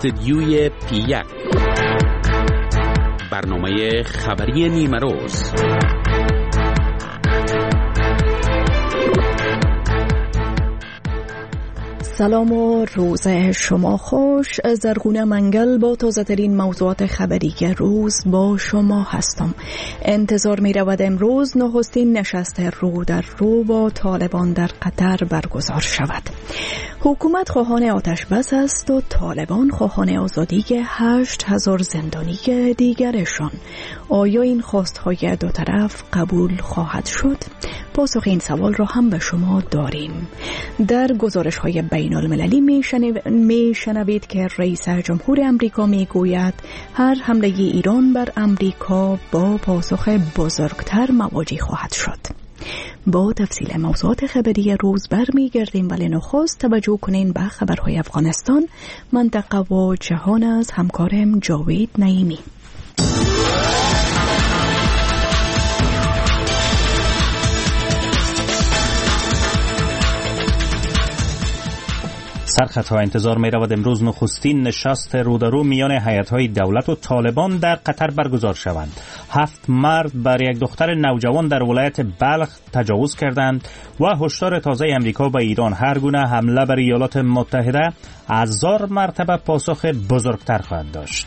استدیوی P1 برنامه خبری نیمه روز. سلام و روز شما خوش. زرغونه منگل با تازه ترین موضوعات خبری روز با شما هستم. انتظار می رود امروز نخستین نشست رو در رو با طالبان در قطر برگزار شود. حکومت خواهان آتش بس است و طالبان خواهان آزادی 8,000 زندانی دیگرشان. آیا این خواستهای دو طرف قبول خواهد شد؟ پاسخ این سوال را هم به شما داریم. در گزارش های بین المللی می شنوید که رئیس جمهور امریکا می گوید هر حمله ایران بر امریکا با پاسخ بزرگتر مواجه خواهد شد. با تفصیل موضوعات خبری روز برمیگردیم، ولی نخست توجه کنین به خبرهای افغانستان، منطقه و جهان از همکارم جاوید نعیمی. سرخط ها انتظار می رود امروز نخستین نشست رودارو میان هیئت‌های دولت و طالبان در قطر برگزار شوند. 7 مرد بر یک دختر نوجوان در ولایت بلخ تجاوز کردند و هشدار تازه امریکا به ایران هر گونه حمله بر ایالات متحده 1000 مرتبه پاسخ بزرگتر خواهد داشت.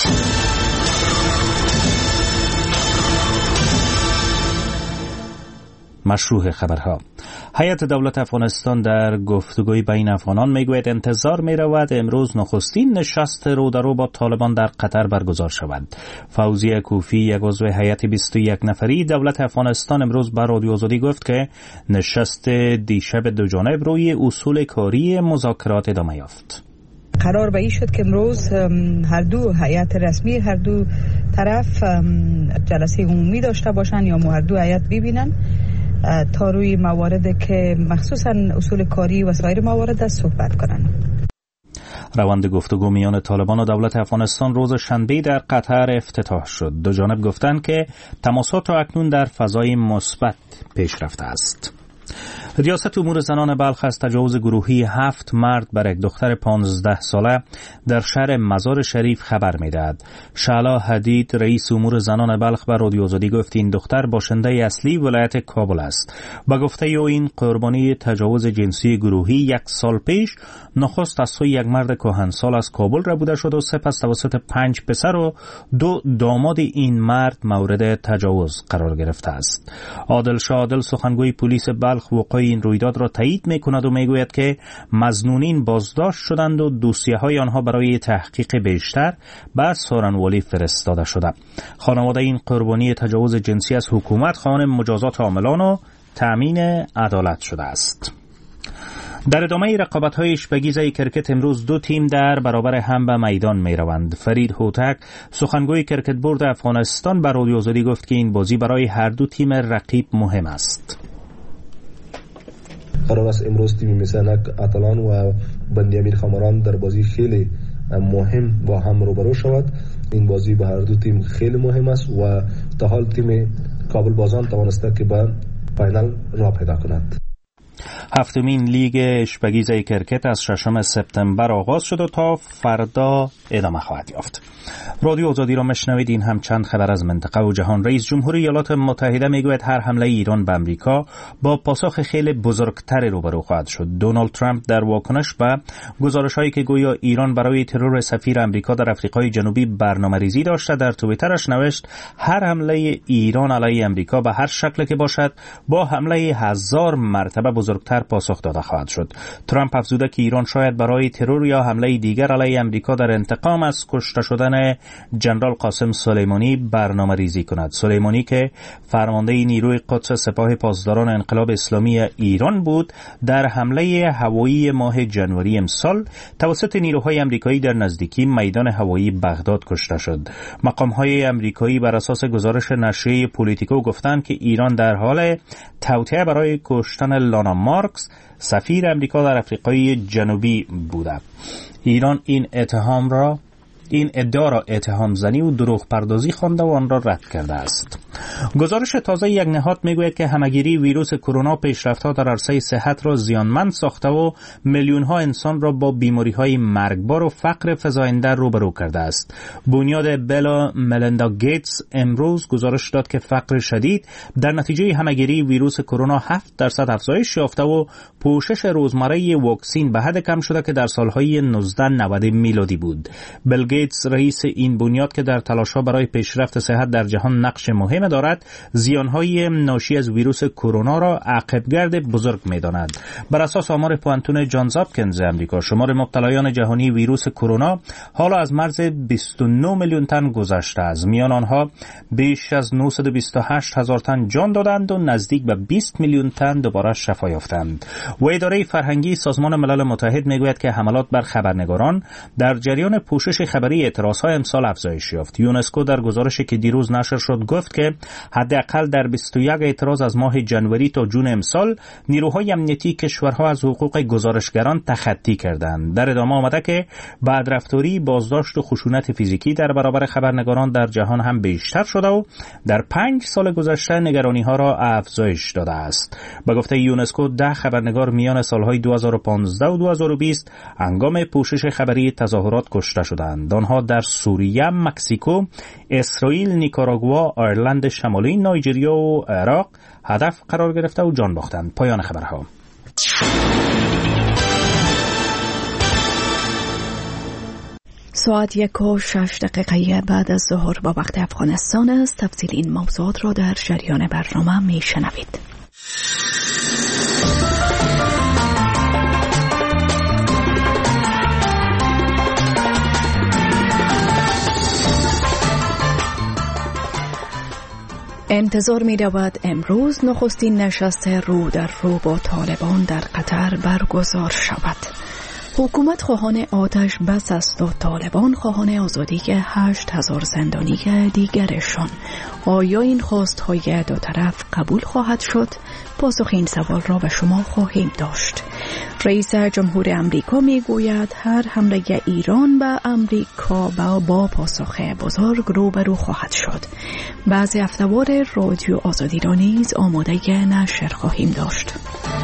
مشروع خبرها. هیئت دولت افغانستان در گفتگوی بین افغانان میگوید انتظار میرود امروز نخستین نشست رو در رو با طالبان در قطر برگزار شود. فوزیه کوفی، یک عضو هیئت 21 نفری دولت افغانستان، امروز به رادیو آزادی گفت که نشست دیشب دو جانب روی اصول کاری مذاکرات ادامه یافت. قرار به این شد که امروز هر دو هیئت رسمی هر دو طرف جلسه عمومی داشته باشند یا هر دو هیئت ببینن تا روی مواردی که مخصوصا اصول کاری و سایر موارد صحبت کنند. روند گفتگو میان طالبان و دولت افغانستان روز شنبه در قطر افتتاح شد. دو جانب گفتند که تماسات اکنون در فضای مثبت پیش رفته است. ریاست امور زنان بلخ از تجاوز گروهی 7 مرد بر یک دختر 15 ساله در شهر مزار شریف خبر می‌دهد. شعلا حدید، رئیس امور زنان بلخ، به رادیو آزادی گفت این دختر باشنده اصلی ولایت کابل است. با گفته او این قربانی تجاوز جنسی گروهی 1 سال پیش نخست از سوی یک مرد کهنسال از کابل را بوده شد و سپس توسط 5 پسر و 2 داماد این مرد مورد تجاوز قرار گرفته است. عادل شادل، سخنگوی پلیس بلخ، وقوع این رویداد را تایید می‌کند و میگوید که مظنونین بازداشت شدند و دوسیه‌های آنها برای تحقیق بیشتر به سارنوالی فرستاده شده. خانواده این قربانی تجاوز جنسی از حکومت خواهان مجازات عاملان و تأمین عدالت شده است. در ادامه رقابت‌های اشپگیزه کرکت امروز 2 تیم در برابر هم به میدان می‌روند. فرید هوتک، سخنگوی کرکت بورد افغانستان، به رادیو آزادی گفت که این بازی برای هر دو تیم رقیب مهم است. قرار است امروز تیم مثل اتلان و بندی امیر خمران در بازی خیلی مهم با هم روبرو شود. این بازی به هر دو تیم خیلی مهم است و تا حال تیم کابل بازان توانسته که به فاینال راه پیدا کند. 7مین لیگ اشپگیزه کرکت از 6 سپتامبر آغاز شد و تا فردا ادامه خواهد یافت. رادیو آزادی را مشنوید. این هم چند خبر از منطقه و جهان. رئیس جمهور ایالات متحده میگوید هر حمله ایران به امریکا با پاسخ خیلی بزرگتری روبرو خواهد شد. دونالد ترامپ در واکنش به گزارش‌هایی که گویا ایران برای ترور سفیر امریکا در آفریقای جنوبی برنامه‌ریزی داشته، در توییترش نوشت هر حمله ایران علیه امریکا به هر شکلی که باشد با حمله 1000 مرتبه بزرگتر پاسخ داده خواهد شد. ترامپ افزوده که ایران شاید برای ترور یا حمله دیگر علیه امریکا در انتقام از کشته شدن جنرال قاسم سلیمانی برنامه ریزی کند. سلیمانی که فرمانده نیروی قدس سپاه پاسداران انقلاب اسلامی ایران بود، در حمله هوایی ماه جنوری امسال توسط نیروهای امریکایی در نزدیکی میدان هوایی بغداد کشته شد. مقام‌های امریکایی بر اساس گزارش نشریه پولیتیکو گفتند که ایران در حال توطئه برای کشتن لانا مارکس، سفیر امریکا در آفریقای جنوبی بوده. ایران این ادعا را اتهام زنی و دروغ پردازی خوانده و آن را رد کرده است. گزارش تازه یک نهاد میگوید که همهگیری ویروس کرونا پیشرفت‌ها در عرصه صحت را زیانمند ساخته و میلیون‌ها انسان را با بیماری‌های مرگبار و فقر فزاینده روبرو کرده است. بنیاد بلا ملندا گیتس امروز گزارش داد که فقر شدید در نتیجه همهگیری ویروس کرونا 7% افزایش یافته و پوشش روزمره واکسین به حد کم شده که در سالهای 1990 میلادی بود. بل گیتس رئیس این بنیاد که در تلاش‌ها برای پیشرفت صحت در جهان نقش مهم دارد، زیان‌های ناشی از ویروس کرونا را عاقبتگرد بزرگ می‌داند. بر اساس آمار پوانتون جانز هاپکینز آمریکا، شمار مبتلایان جهانی ویروس کرونا حالا از مرز 29 میلیون تن گذشته است. میان آنها بیش از 928 هزار تن جان دادند و نزدیک به 20 میلیون تن دوباره شفا یافتند. و اداره فرهنگی سازمان ملل متحد میگوید که حملات بر خبرنگاران در جریان پوشش خبری اعتراض‌های امسال افزایش یافت. یونسکو در گزارشی که دیروز نشر شد گفت که حداقل در 21 اعتراض از ماه جنوری تا جون امسال نیروهای امنیتی کشورها از حقوق گزارشگران تخطی کردند. در ادامه آمده که بدرفتاری، بازداشت و خشونت فیزیکی در برابر خبرنگاران در جهان هم بیشتر شده و در 5 سال گذشته نگرانی‌ها را افزایش داده است. به گفته یونسکو 10 خبرنگار میان سالهای 2015 و 2020 هنگام پوشش خبری تظاهرات کشته شدند. آنها در سوریه، مکزیکو، اسرائیل، نیکاراگوا، آیرلند شمالی، نایجریا و عراق هدف قرار گرفته و جان باختند. پایان خبرها. ساعت 1:06 بعد از ظهر با وقت افغانستان است. تفصیل این موضوعات را در جریان برنامه میشنوید. انتظار می رود امروز نخستین نشست رو در رو با طالبان در قطر برگزار شود. حکومت خواهان آتش بس است و طالبان خواهان آزادی 8,000 زندانی دیگرشان. آیا این خواستهای دو طرف قبول خواهد شد؟ پاسخ این سوال را به شما خواهیم داشت. رئیس جمهور امریکا می گوید هر حمله ایران به امریکا با پاسخ بزرگ روبرو خواهد شد. بعضی افتوار رادیو آزادی را نیز آماده نشر خواهیم داشت.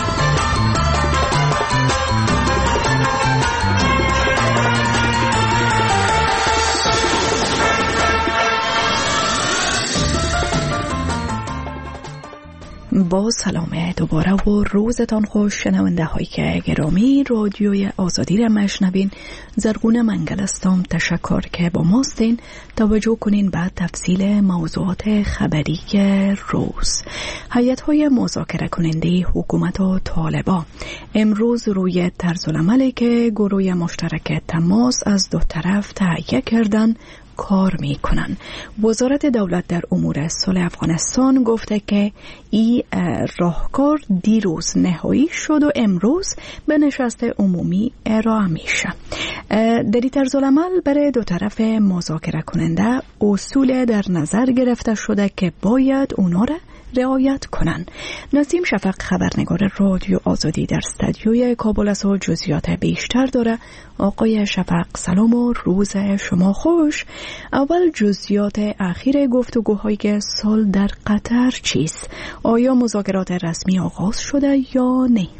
با سلام دوباره و روزتان خوش شنونده های گرامی. رادیوی آزادی را مشنوین. زرغونه منگل استم. تشکر که با ماستین. توجه کنین بعد تفصیل موضوعات خبری روز. هیئت‌های مذاکره کننده حکومت و طالبان امروز روی طرزالعملی که گروه مشترک تماس از دو طرف تهیه کردن کار می کنن. وزارت دولت در امور صلح افغانستان گفته که این راهکار دیروز نهایی شد و امروز به نشست عمومی ارائه میشه. در این طرزالعمل برای دو طرف مذاکره کننده اصول در نظر گرفته شده که باید اونا را رعایت کنند. نسیم شفق خبرنگار رادیو آزادی در استودیوی کابل است و جزئیات بیشتر داره. آقای شفق سلام و روز شما خوش. اول جزئیات اخیر گفتگوهای سال در قطر چیست؟ آیا مذاکرات رسمی آغاز شده یا نه؟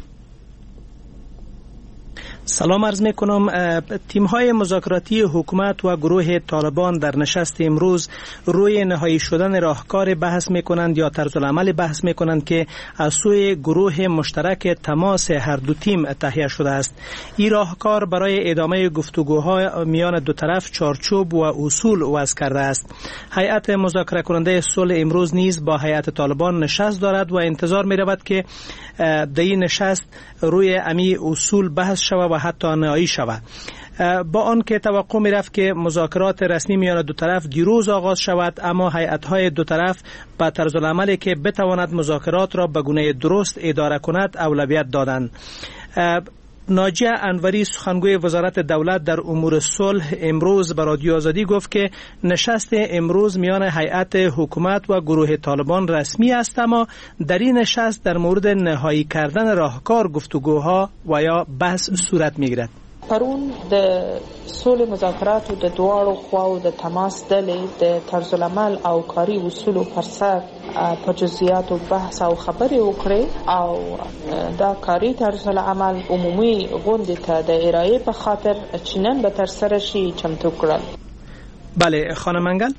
سلام عرض می کنم. تیم‌های مذاکراتی حکومت و گروه طالبان در نشست امروز روی نهایی شدن راهکار بحث می کنند یا طرزالعمل بحث می کنند که از سوی گروه مشترک تماس هر دو تیم تهیه شده است. این راهکار برای ادامه گفتگوها میان دو طرف چارچوب و اصول وضع کرده است. هیئت مذاکره کننده صلح امروز نیز با هیئت طالبان نشست دارد و انتظار می رود که در این نشست روی امی اصول بحث شود و حتی نهایی شود. با آن که توقع می رفت که مذاکرات رسمی میان دو طرف دیروز آغاز شود، اما هیئت‌های دو طرف با طرزالعملی که بتواند مذاکرات را به گونه درست اداره کند اولویت دادند. ناجیه انوری سخنگوی وزارت دولت در امور صلح امروز به رادیو آزادی گفت که نشست امروز میان هیئت حکومت و گروه طالبان رسمی است، اما در این نشست در مورد نهایی کردن راهکار گفتگوها و یا بحث صورت میگیرد. پرون د سولې مذاکراتو د دواړو خواو د تماس ډلې د طرز العمل او کاري اصولو پر سر په جزئیاتو بحث او خبرې وکړې او دا کاري طرز العمل عمومي غونډې ته د ارائه په خاطر چنن به ترسره شي چمتو کړل. بله خانم منگل.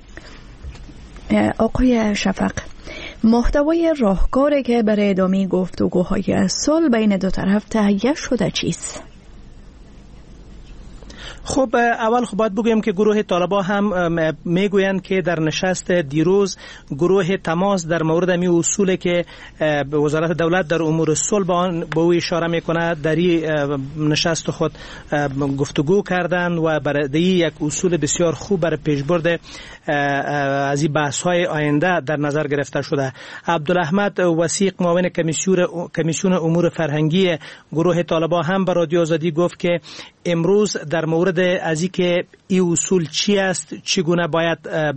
آقای شفق، محتوای راهکاری که برای ادامه گفتگوهای صلح بین دو طرف تهیه شده چیست؟ خب اول باید بگویم که گروه طالبان هم میگویند که در نشست دیروز گروه تماس در مورد می اصولی که وزارت دولت در امور صلح با او اشاره میکنه در این نشست خود گفتگو کردند و برای یک اصول بسیار خوب برای پیشبرد از این بحث های آینده در نظر گرفته شده. عبدالاحمد وثیق معاون کمیسیون امور فرهنگی گروه طالبان هم به رادیو آزادی گفت که امروز در مورد از اینکه این اصول چی است، چگونه باید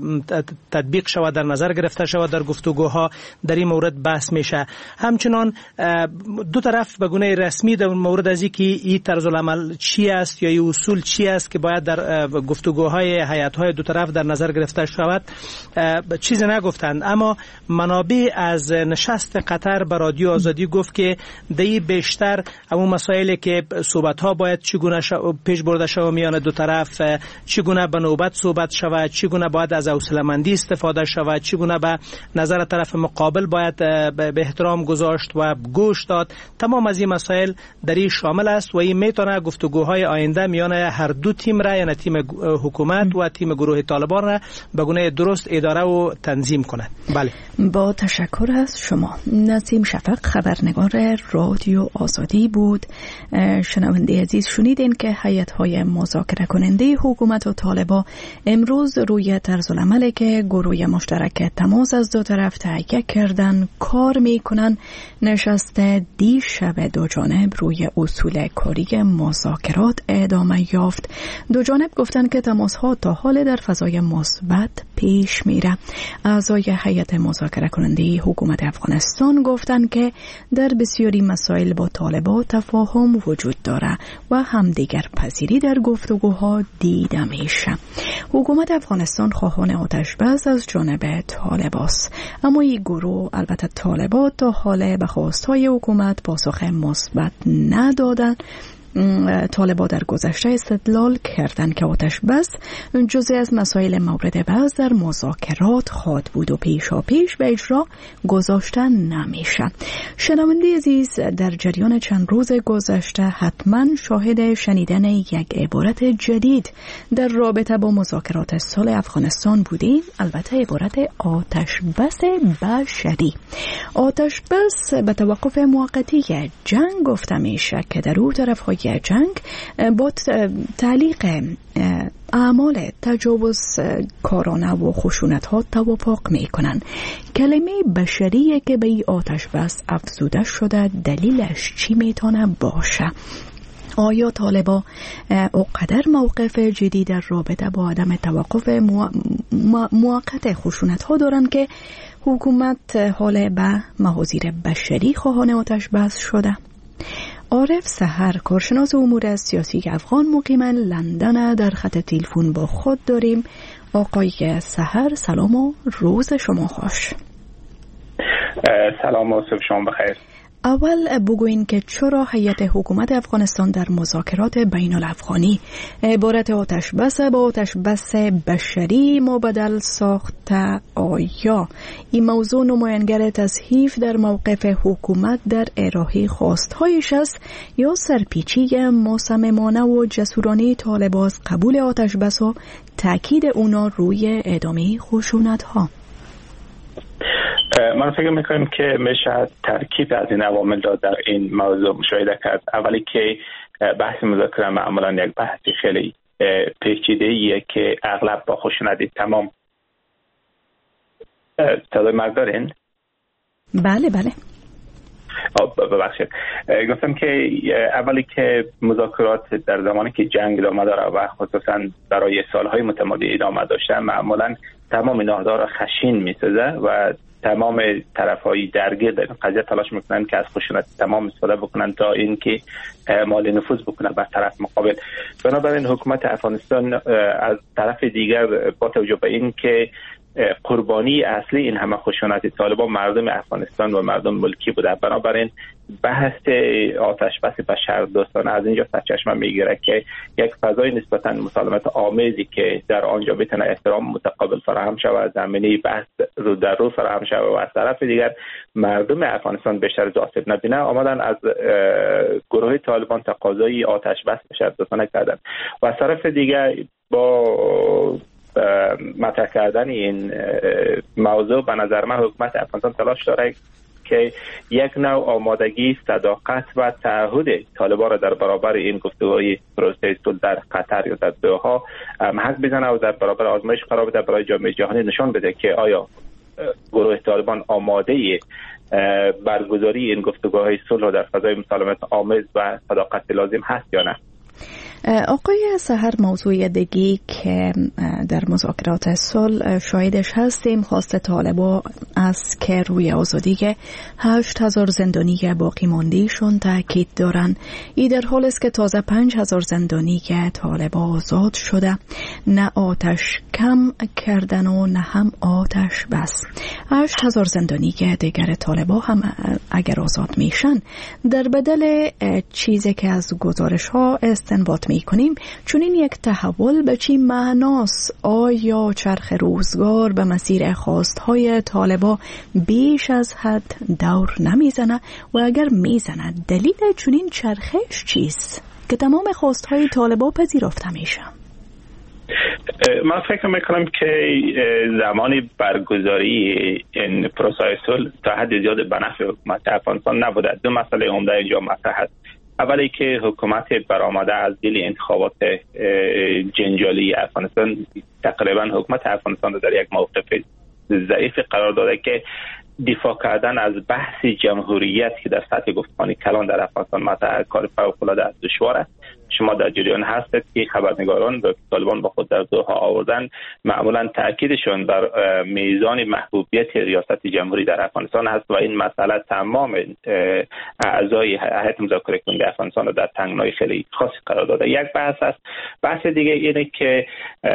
تطبیق شود در نظر گرفته شود در گفتگوها در این مورد بحث میشه. همچنان دو طرف به گونه رسمی در مورد از اینکه این طرز العمل چی است یا این اصول چی است که باید در گفتگوهای هیئت‌های دو طرف در نظر گرفته شود چیزی نگفتند، اما منابع از نشست قطر به رادیو آزادی گفت که دی بیشتر همون مسائلی که صحبت‌ها باید چگونه پیش برده شود میان دو طرف، چگونه به نوبت صحبت شود، چگونه باید از حوصله‌مندی استفاده شود، چگونه به نظر طرف مقابل باید به احترام گذاشت و گوش داد. تمام از این مسائل در این شامل است و این میتونه گفتگوهای آینده میان هر دو تیم را، یعنی تیم حکومت و تیم گروه طالبان را به گونه درست اداره و تنظیم کنه. بله. با تشکر از شما. نسیم شفق، خبرنگار رادیو آزادی بود. شنونده عزیز، شنیدین که هیئت‌های مذاکره کننده حکومت و طالبان امروز روی طرز العملی که گروه مشترک تماس از دو طرف تهیه کردن کار میکنن. نشست دیشب دو جانب روی اصول کاری مذاکرات ادامه یافت. دو جانب گفتن که تماس‌ها تا حال در فضای مثبت پیش میره. اعضای هیئت مذاکره کننده حکومت افغانستان گفتن که در بسیاری مسائل با طالبان تفاهم وجود داره و همدیگر پذیری در گفتگوها دیده میشه. حکومت افغانستان خواهان آتش بس از جانب طالبان است، اما این گروه، البته طالبان، تا حال به خواستهای حکومت پاسخ مثبت ندادن. طالبان در گذشته استدلال کردند که آتش بس جزئی از مسائل مورد بحث در مذاکرات خواهد بود و پیش به اجرا گذاشته نمیشه. شنونده عزیز، در جریان چند روز گذشته حتما شاهد شنیدن یک عبارت جدید در رابطه با مذاکرات صلح افغانستان بودیم، البته عبارت آتش بس بشری. آتش بس به توقف موقتی جنگ گفته میشه که در اون طرف‌های جنگ با تعلیق اعمال تجاوز کارانه و خشونت ها توافق می کنن. کلمه بشریه که به این آتش بس افزوده شده، دلیلش چی میتونه باشه؟ آیا طالبان اقدر موقف جدی در رابطه با عدم توقف موقت خشونت ها دارن که حکومت حال به محاذیر بشری خواهان آتش بس شده؟ عارف سحر، کارشناس امور سیاسی افغان مقیم لندن، در خط تلفن با خود داریم. آقای سحر، سلام و روز شما خوش. سلام و صبح شما بخیر. اول بگوین که چرا هیئت حکومت افغانستان در مذاکرات بین الافغانی عبارت آتش بس با آتش بس بشری مبدل ساخته؟ آیا این موضوع نماینگر تضعیف در موقف حکومت در ارائه خواستهایش است یا سرپیچی مصممانه و جسورانه طالبان از قبول آتش بس و تاکید اونا روی ادامه خشونت ها؟ من فکر میکنم که میشه ترکیب از این عوامل را در این موضوع مشاهده کرد. اولی که بحث مذاکره معمولا یک بحث خیلی پیچیده‌ایه که اغلب با خشونت تمام. صدای مرگ دارین؟ بله بله. ببخشید، گفتم که اولی که مذاکرات در زمانی که جنگ ادامه داره و خصوصا برای سالهای متمادی ادامه داشته، معمولا تمام اینها را خشین میسازه و تمام طرف‌های درگیر در این قضیه تلاش میکنن که از خشونت تمام استفاده بکنن تا اینکه مال نفوذ بکنه بر طرف مقابل. بنابراین حکومت افغانستان از طرف دیگر با توجه به این که قربانی اصلی این همه خشونت طالبان مردم افغانستان و مردم ملکی بوده، بنابراین بحث آتش بس بشر دوستانه از اینجا سرچشمه میگیره که یک فضای نسبتا مسالمت آمیزی که در آنجا بتونه احترام متقابل فراهم شود، زمینه بحث رو در رو فراهم شود و از طرف دیگر مردم افغانستان بیشتر آسیب نبینه، آمدن از گروه طالبان تقاضای آتش بس بشر دوستانه کردن و از طرف دیگر با مطرح کردن این موضوع به نظر من حکومت افغانستان تلاش داره که یک نوع آمادگی، صداقت و تعهد طالبان را در برابر این گفتگوهای پروسه صلح در قطر یا در دوحه محک بزنه و در برابر آزمایش قرار بده برای جامعه جهانی نشان بده که آیا گروه طالبان آماده برگزاری این گفتگوهای صلح در فضای مسالمت آمیز و صداقت لازم هست یا نه. آقای سحر، موضوع دیگی که در مذاکرات صلح شاهدش هستیم خواست طالبان است که روی آزادی 8,000 زندانی باقی مانده‌شون تاکید دارن. این در حال است که تازه 5,000 زندانی که طالبان آزاد شده، نه آتش کم کردن و نه هم آتش بس. 8,000 زندانی که دیگر طالبان هم اگر آزاد میشن در بدل چیزی که از گزارش ها استنباط میکنیم، چون این یک تحول به چی معناست؟ آیا چرخ روزگار به مسیر خواستهای طالبان بیش از حد دور نمیزنه و اگر میزنه دلیل چون این چرخش چیست که تمام خواستهای طالبان پذیرفته میشه؟ من فکر میکنم که زمانی برگزاری این پروسه صلح تا حد زیاد به نفع حکومت افغانستان نبوده. دو مسئله عمده اینجا مطرح است. اولی که حکومت برآمده از دل انتخابات جنجالی افغانستان تقریبا حکومت افغانستان رو در یک موقف ضعیف قرار داده که دفاع کردن از بحث جمهوریت که در سطح گفتمان کلان در افغانستان مطرح کار فوق‌العاده دشوار است. شما در جریان هستید که خبرنگاران به طالبان با خود در دوحه آوردن معمولا تاکیدشون بر میزان محبوبیت ریاست جمهوری در افغانستان هست و این مسئله تمام اعضای هیئت مذاکره کننده افغانستان را در تنگنای خیلی خاصی قرار داده. یک بحث است. بحث دیگه اینه که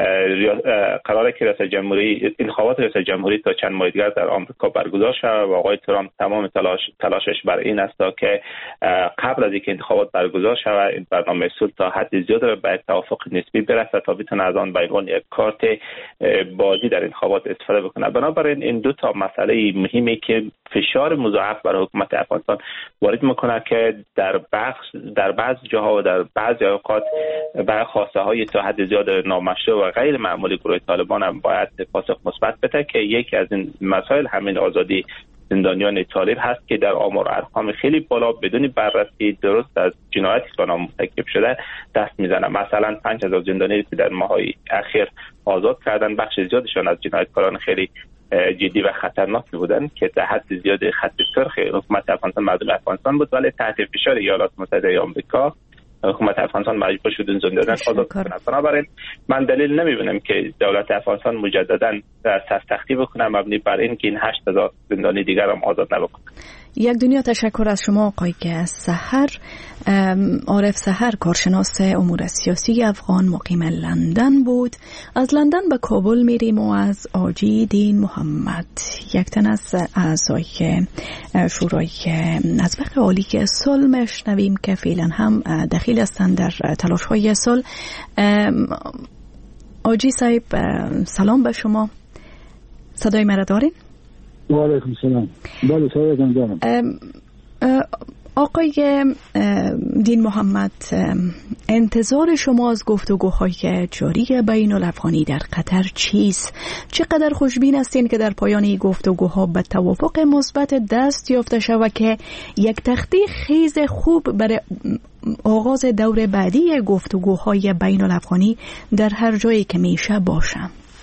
قراره که ریاست جمهوری انتخابات ریاست جمهوری تا چند ماه دیگر در آمریکا برگزار شود و آقای ترامپ تمام تلاشش بر این است که قبل از اینکه انتخابات برگزار شود این برنامه تا حد زیاد به توافق نسبی برسه تا بتونه از آن به عنوان یک کارت بازی در انتخابات استفاده بکنه. بنابراین این دو تا مسئله مهمه که فشار مضاعف بر حکومت افغانستان وارد میکنه که در بعض جاها و در بعضی اوقات برای خواسته های تا حد زیاد نامشروع و غیر معمولی گروه طالبان هم باید پاسخ مثبت بده که یکی از این مسائل همین آزادی زندانیان طالب هست که در آمار و ارقام خیلی بالا بدون بررسی درست از جنایتی که آنها مرتکب شده دست میزنه. مثلا 5,000 زندانی که در ماه‌های اخیر آزاد کردن، بخش زیادشان از جنایتکاران خیلی جدی و خطرناکی بودند که در حد زیاد خط سرخ حکومت افغانستان مردم افغانستان بود، ولی تحت فشار ایالات متحده آمریکا حکومت افغانستان مجبور شد این زندانیان آزاد کنند. بنابراین من دلیل نمیبینم که دولت افغانستان مجددا سرسختی بکنه مبنی بر این که این 8,000 زندانی دیگر هم آزاد نبکنه. یک دنیا تشکر از شما آقای سحر. عارف سحر، کارشناس امور سیاسی افغان، مقیم لندن بود. از لندن به کابل میریم و از آجی دین محمد، یک تن از اعضای شورای نطبق عالی که صلح میشنویم که فعلا هم دخیل هستند در تلاش های صلح. آجی صاحب سلام به شما، صدای مرا دارین؟ و علیکم سلام. بله صدایتان دارم. آقای دین محمد، انتظار شما از گفتگوهای جاری بین الافغانی در قطر چیست؟ چقدر خوشبین هستین که در پایان این گفتگوها به توافق مثبت دست یافته شود که یک تخته خیز خوب برای آغاز دور بعدی گفتگوهای بین الافغانی در هر جایی که میشه باشه؟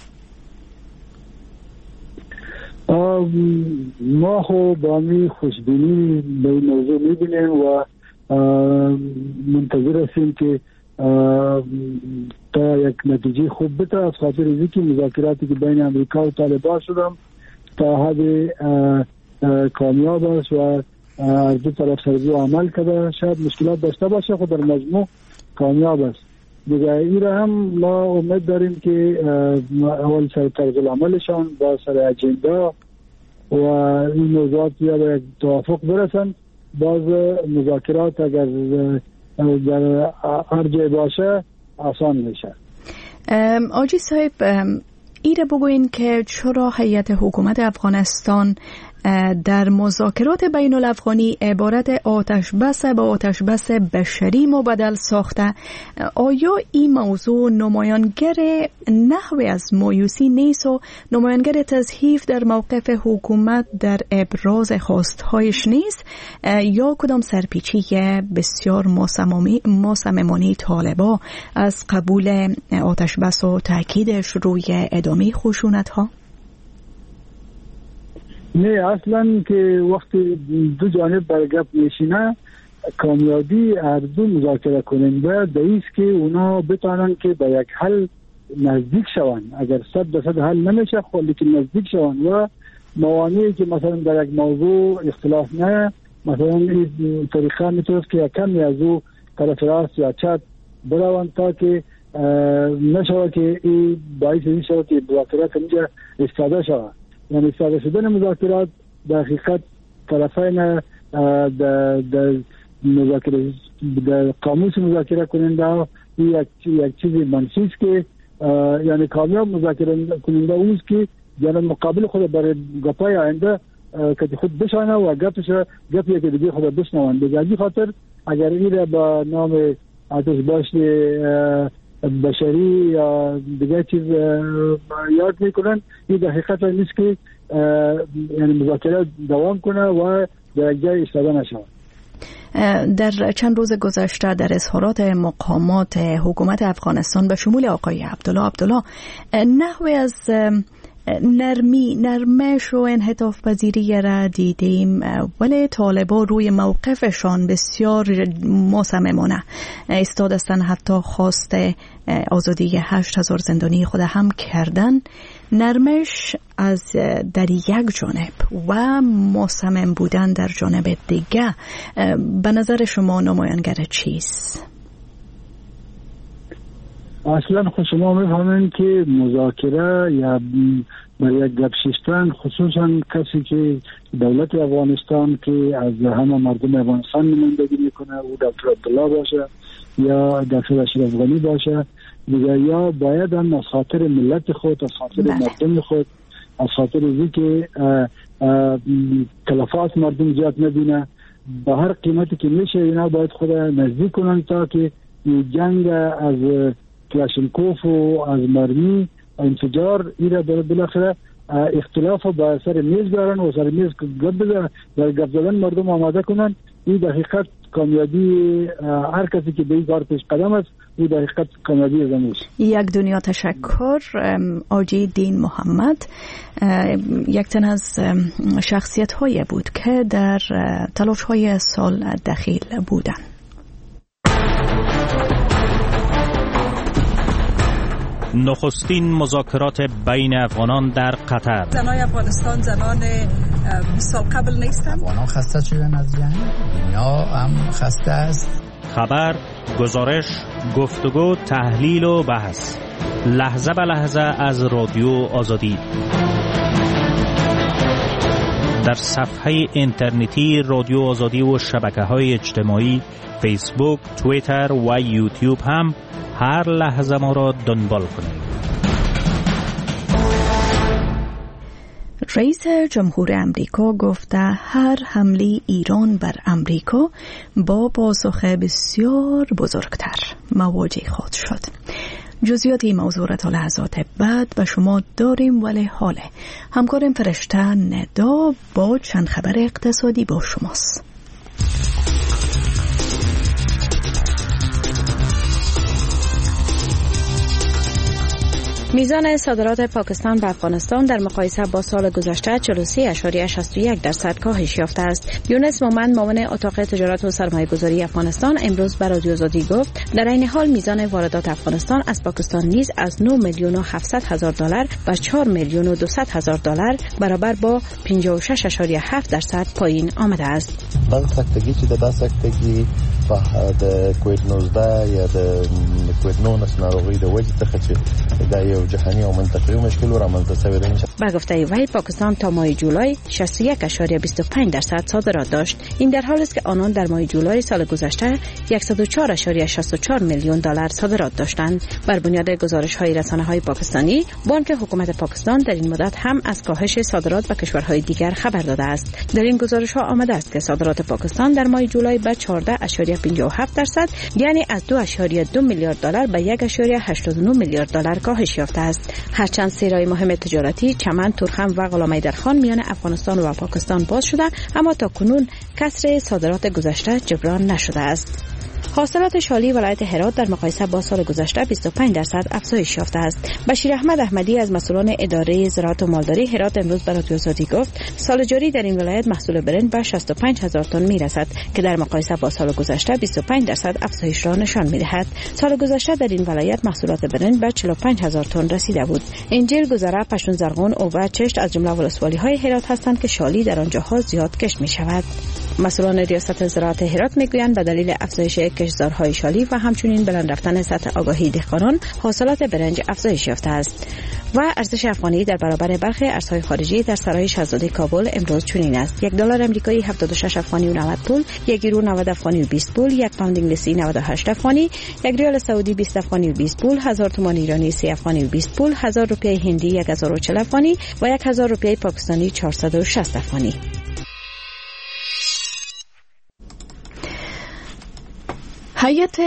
ما خو با می خوشبینی به این موضوع میبینیم و منتظر هستیم که تا یک نتیجه خوب بده، از خاطر اینکه مذاکراتی که بین امریکا و طالبان شدم تا حد کامیاب است و از دو طرف سرزو عمل کرده. شاید مشکلات داشته باشه خود در مجموع کامیاب است دیگه. این را هم ما امید داریم که اول سر طرز العملشان با سر اجندا و این موضوعات به توافق برسن. باز مذاکرات اگر در هر جای باشه آسان میشه. آجی صاحب ایره بگوین که چرا هیئت حکومت افغانستان در مذاکرات بین الافغانی عبارت آتش بس به آتش بس بشری مبدل ساخته؟ آیا این موضوع نمایانگر نحوی از مایوسی نیست و نمایانگر تضعیف در موقف حکومت در ابراز خواستهایش نیست، یا کدام سرپیچی بسیار مصممانه طالبا از قبول آتش بس و تاکیدش روی ادامه خشونت ها؟ نه، اصلا که وقتی دو جانب بر گپ میشینه کامیابی هر دو مذاکره کننده دایست که اونا بتانن که به یک حل نزدیک شوند. اگر 100% حل نمیشه خب لیکن نزدیک شوند و موانعی که مثلا در یک موضوع اختلاف نه، مثلا این طریقه میتونست که کمی از او طرف راست یا چپ بروند تا که نشود که این باعث این شود که مذاکرات اینجا استفاده شود. یعنی استفاده شدن مذاکرات در حقیقت طرفین در مذاکره در قاموس مذاکره کننده یک چیزی منفی است که یعنی کامیاب مذاکره کننده اوست که جانب مقابل خود برای گپای آینده که خود بشانه و گپی که دیگه خود بشنوند. به خاطر اگر این با نام آتش باش بشری یا دیگه چیز یاد میکنن، این در حقیقت نیست که یعنی مذاکره دوام کنه و در جای استفاده نشود. در چند روز گذشته در اظهارات مقامات حکومت افغانستان به شمول آقای عبدالله نحوی از نرمش و انعطاف پذیری را دیدیم، ولی طالبا روی موقفشان بسیار مصممانه ایستادستن، حتی خواست آزادی 8000 زندانی خود هم کردن. نرمش از در یک جانب و مصمم بودن در جانب دیگه به نظر شما نمایانگر چیست؟ اصلا خود شما میفهمین که مذاکره یا برای گپ شستن، خصوصا کسی که دولت افغانستان که از همه مردم افغانستان نمایندگی میکنه، او دکتر عبدالله باشه یا دکتر اشرف غنی باشه دیگه، یا باید هم از خاطر ملت خود، از خاطر مردم خود، از خاطر اینکه که تلفات مردم زیاد نبینه، به هر قیمتی که میشه اینا باید خود نزدیک کنن تا که جنگ از کلاشینکوف و از مرمی انفجار ایره بالاخره اختلاف با سر میز دارن و سر میز گپ زدن مردم آماده کنن. این در حقیقت کامیابی هر کسی که به این کار پیش قدم است، این در حقیقت کامیابی زمینش. یک دنیا تشکر. آجی دین محمد یک تن از شخصیت هایی بود که در تلاش های سال دخیل بودن. نخستین مذاکرات بین افغانان در قطر. زنای افغانستان زنان 20 سال قبل نیستن. افغانان خسته شدن از جنگ، دنیا هم خسته است. خبر، گزارش، گفتگو، تحلیل و بحث، لحظه به لحظه از رادیو آزادی. در صفحه اینترنتی رادیو آزادی و شبکه‌های اجتماعی فیسبوک، توییتر و یوتیوب هم هر لحظه ما را دنبال کنید. رئیس جمهور امریکا گفته هر حمله ایران بر امریکا با پاسخ بسیار بزرگتر مواجه خواهد شد. جزئیات این موضوع را تا لحظات بعد به شما داریم، ولی حالا همکارم فرشته ندا با چند خبر اقتصادی با شماست. میزان صادرات پاکستان به افغانستان در مقایسه با سال گذشته 43.61% کاهش یافته است. یونس مومند معاون اتاق تجارت و سرمایه‌گذاری افغانستان امروز به رادیو آزادی گفت در این حال میزان واردات افغانستان از پاکستان نیز از 9,700,000 به 4,200,000 برابر با 56.7% پایین آمده است. دغه سکتګي چې د سکتګي په د کووید 19 یا د کووید 19 ناروغي د وجې څخه چې دا یو جهانی او منطقه‌ای مشکل را رامنځته شوی دی. با گفته وی پاکستان تا ماه جولای 61.25% صادرات داشت. این در حالی است که آنان در ماه جولای سال گذشته 104.64 میلیون دلار صادرات داشتند. بر بنیاد گزارش‌های رسانه‌های پاکستانی، بانک حکومت پاکستان در این مدت هم از کاهش صادرات به کشورهای دیگر خبر داده است. در این گزارش‌ها آمده است که صادرات پاکستان در ماه جولای به 14.57% یعنی از 2.2 میلیارد دلار به 1.89 میلیارد دلار کاهش یافته است. هرچند سیرهای مهم تجارتی چمن، تورخم و غلامحیدرخان میان افغانستان و پاکستان باز شده، اما تا کنون کسر صادرات گذشته جبران نشده است. حاصلات شالی ولایت هرات در مقایسه با سال گذشته 25% افزایش یافته است. بشیر احمد احمدی از مسئولان اداره زراعت و مالداری هرات امروز به رادیو آزادی گفت سال جاری در این ولایت محصول برنج به 65,000 تن میرسد که در مقایسه با سال گذشته 25% افزایش را نشان میدهد. سال گذشته در این ولایت محصولات برنج به 45,000 تن رسیده بود. انجیل، گذره، پشتون زرغون، اوه، چشت از جمله ولسوالی‌های هرات هستند که شالی در آنجاها زیاد کشت می‌شود. مسئولان ریاست زراعت هرات میگویند به دلیل افزایش کشتزارهای شالی و همچنین بلند رفتن سطح آگاهی دهقانان حاصلات برنج افزایش یافته است. و ارزش افغانی در برابر برخی ارزهای خارجی در سرای شاهزاده کابل امروز چنین است: $1 آمریکایی 76 افغانی و 90 پول، 1 یورو 90 افغانی و 20 پول، 1 پوند انگلیسی 98 افغانی، 1 ریال سعودی 20 افغانی و 20 پول، 1000 تومان ایرانی 3 افغانی و 20 پول، 1000 روپیه هندی 1040 افغانی و 1000 روپیه پاکستانی 460 افغانی. هیئت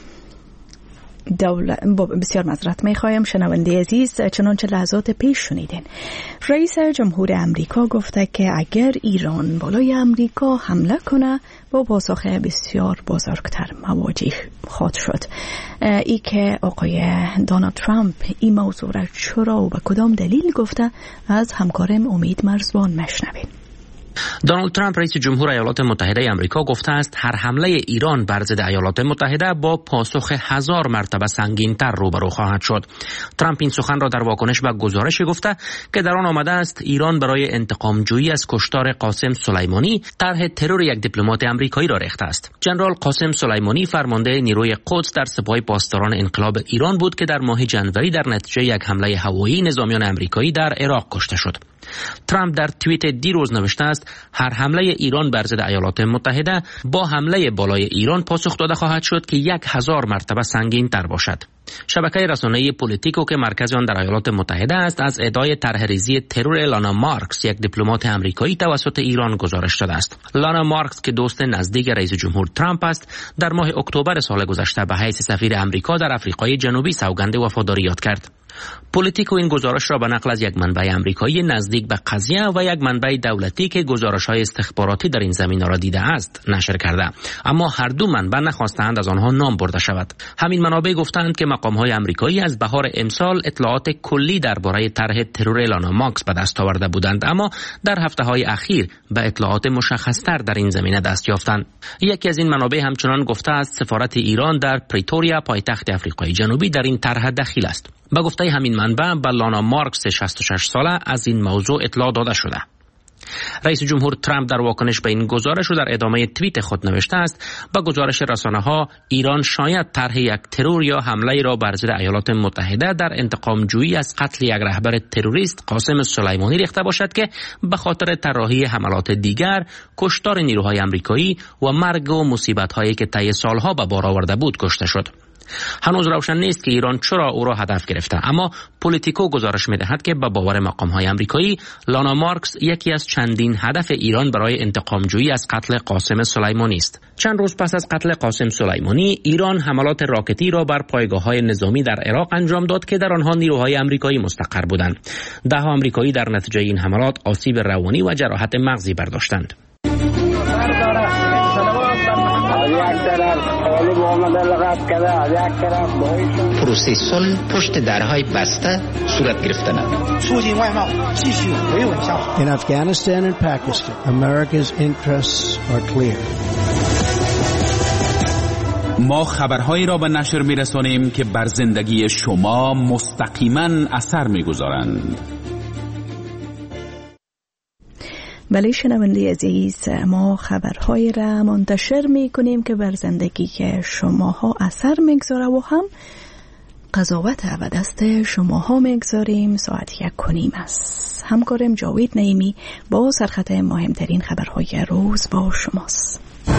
بسیار معذرت می‌خوایم شنونده عزیز، چنانچه لحظات پیش شنیدین رئیس جمهور امریکا گفته که اگر ایران بالای امریکا حمله کنه با پاسخ بسیار بزرگتر مواجه خواهد شد. ای که آقای دونالد ترامپ این موضوع را چرا و به کدام دلیل گفته از همکارم امید مرزبان مشنوین. دونالد ترامپ رئیس جمهور ایالات متحده آمریکا گفته است هر حمله ایران بر ضد ایالات متحده با پاسخ 1000 مرتبه سنگین‌تر روبرو خواهد شد. ترامپ این سخن را در واکنش به گزارشی گفته که در آن آمده است ایران برای انتقام جویی از کشتار قاسم سلیمانی طرح ترور یک دیپلمات آمریکایی را ریخته است. جنرال قاسم سلیمانی فرمانده نیروی قدس در سپاه پاسداران انقلاب ایران بود که در ماه ژانویه در نتیجه یک حمله هوایی نظامیان آمریکایی در عراق کشته شد. ترامپ در توییت دیروز نوشته است هر حمله ایران بر ضد ایالات متحده با حمله بالای ایران پاسخ داده خواهد شد که 1000 مرتبه سنگین تر باشد. شبکه رسانه‌ای پولیتیکو که مرکز آن در ایالات متحده است از ادعای طرح ریزی ترور لانا مارکس یک دیپلمات آمریکایی توسط ایران گزارش داده است. لانا مارکس که دوست نزدیک رئیس جمهور ترامپ است در ماه اکتبر سال گذشته به حیث سفیر آمریکا در آفریقای جنوبی سوگند وفاداری یاد کرد. پولیتیکو این گزارش را به نقل از یک منبع آمریکایی نزدیک به قضیه و یک منبع دولتی که گزارش‌های استخباراتی در این زمینه را دیده است نشر کرده، اما هر دو منبع نخواستند از آنها نام برده شود. همین منابع گفتند که مقام‌های آمریکایی از بهار امسال اطلاعات کلی درباره طرح ترور لانا مارکس به دست آورده بودند، اما در هفته‌های اخیر به اطلاعات مشخص‌تر در این زمینه دست یافتند. یکی از این منابع همچنان گفته است سفارت ایران در پریتوریا پایتخت آفریقای جنوبی در این طرح دخیل است. با گفته همین منبع به لانا مارکس 66 ساله از این موضوع اطلاع داده شده. رئیس جمهور ترامپ در واکنش به این گزارش و در ادامه توییت خود نوشته است با گزارش رسانه‌ها ایران شاید طرح یک ترور یا حمله را بر ضد ایالات متحده در انتقام جویی از قتل یک رهبر تروریست قاسم سلیمانی ریخته باشد که به خاطر طراحی حملات دیگر، کشتار نیروهای آمریکایی و مرگ و مصیبت‌هایی که طی سالها به بار آورده بود کشته شد. هنوز روشن نیست که ایران چرا او را هدف گرفته، اما پولیتیکو گزارش می‌دهد که به باور مقام‌های آمریکایی لانا مارکس یکی از چندین هدف ایران برای انتقام جویی از قتل قاسم سلیمانی است. چند روز پس از قتل قاسم سلیمانی، ایران حملات راکتی را بر پایگاه‌های نظامی در عراق انجام داد که در آنها نیروهای آمریکایی مستقر بودند. 10 آمریکایی در نتیجه این حملات آسیب روانی و جراحت مغزی برداشتند. پروسه صلح پشت درهای بسته صورت گرفتند. In Afghanistan and Pakistan, America's interests are clear. ما خبرهایی را به نشر می‌رسانیم که بر زندگی شما مستقیما اثر می‌گذارند. بله شنونده عزیز، ما خبرهایی را منتشر می‌کنیم که بر زندگی شماها اثر می‌گذاره و هم قضاوت و دست شماها می‌گذاریم. ساعت 1:30 است. همکارم جاوید نعیمی با سرخط مهمترین خبرهای روز با شماست.